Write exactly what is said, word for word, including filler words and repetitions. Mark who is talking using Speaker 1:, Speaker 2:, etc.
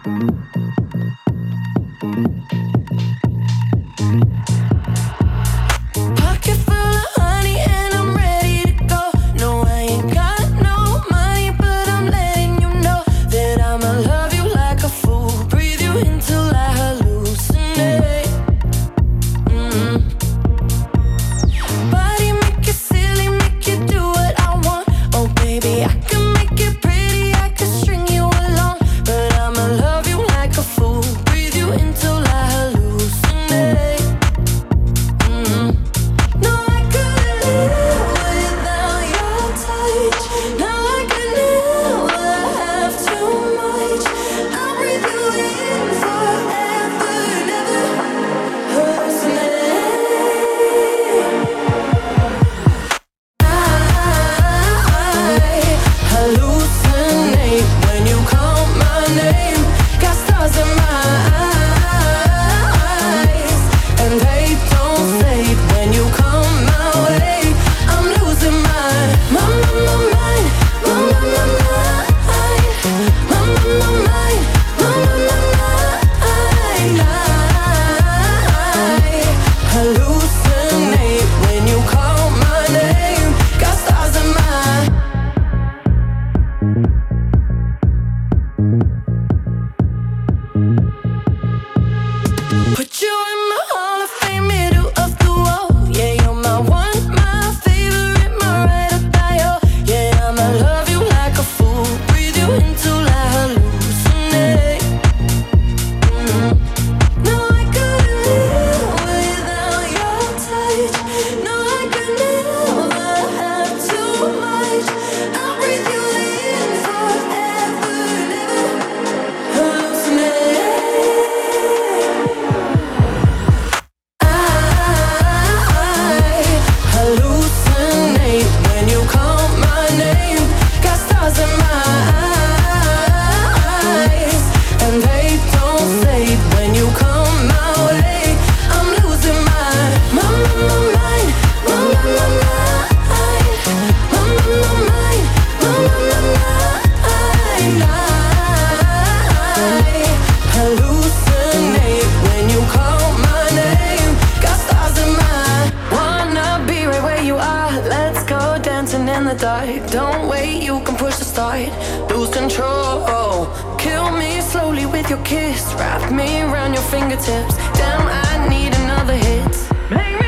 Speaker 1: Pocket full of honey and I'm ready to go. No, I ain't got no money, but I'm letting you know that I'ma love you like a fool. Breathe you in till I hallucinate. Mm-hmm. Body make you silly, make you do what I want. Oh baby, I can make it pretty, I can string you along, but I'ma love you like a fool. Breathe you in till I hallucinate. Mm-hmm. No, I couldn't live without your touch. No, I could never have too much. I'll breathe you in forever, never hallucinate. I hallucinate when you call my name. Got stars in my eyes, and they don't fade when you come my way. I'm losing my, my, my, my mind, my, my, my mind, my, my, my mind, my, my, my mind. I hallucinate when you call my name. Got stars in my put you in my Hall of Fame, middle of the wall. Yeah, you're my one, my favorite, my ride or die. Oh, yeah, I'ma love you like a fool. Breathe you in till I hallucinate. Mm-hmm. No, I couldn't live without your touch. No, I could never have too much. I'll breathe you in forever, never hallucinate. I hallucinate when you call my name. Got stars in my eyes, and they don't fade when you come my way. I'm losing my, my, my, my mind, my, my, my mind, my, my, my mind, my, my, my mind. I hallucinate when you call my name. Got stars in my, wanna be right where you are. Let's go dancing in the dark. Don't wait, you can push the start. Lose control. Kill me slowly with your kiss. Wrap me around your fingertips. Damn, I need another hit. Make me